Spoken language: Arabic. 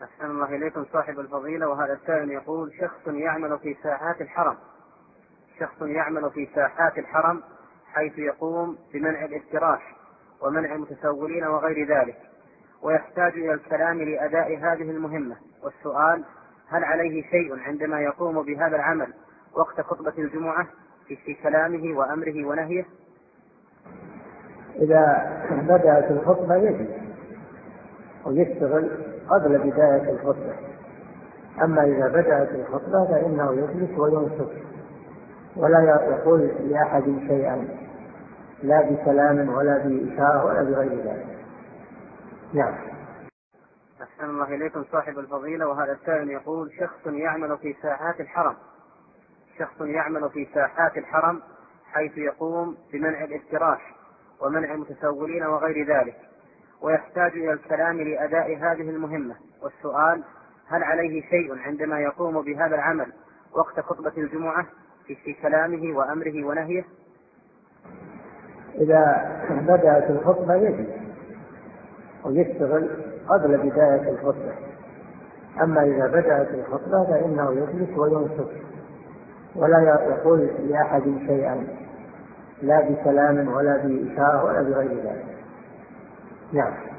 أحسن الله إليكم صاحب الفضيلة. وهذا السائل يقول: شخص يعمل في ساحات الحرم، حيث يقوم بمنع الافتراش ومنع المتسولين وغير ذلك، ويحتاج إلى الكلام لأداء هذه المهمة، والسؤال: هل عليه شيء عندما يقوم بهذا العمل وقت خطبة الجمعة في كلامه وأمره ونهيه؟ إذا بدأت الخطبة يجب ويشتغل قبل بداية الخطبة. أما إذا بدأت الخطبة فإنه يجلس وينصت ولا يقول لأحد شيئا، لا بكلام ولا بإشارة ولا بغير ذلك. نعم. أحسن الله إليكم صاحب الفضيلة. وهذا السائل يقول: شخص يعمل في ساحات الحرم، حيث يقوم بمنع الافتراش ومنع المتسولين وغير ذلك، ويحتاج إلى الكلام لأداء هذه المهمة، والسؤال: هل عليه شيء عندما يقوم بهذا العمل وقت خطبة الجمعة في كلامه وأمره ونهيه؟ إذا بدأت الخطبة يجب ويشتغل قبل بداية الخطبة. أما إذا بدأت الخطبة فإنه يجلس وينصت ولا يقول لأحد شيئا، لا بكلام ولا بإشارة ولا بغير ذلك. نعم.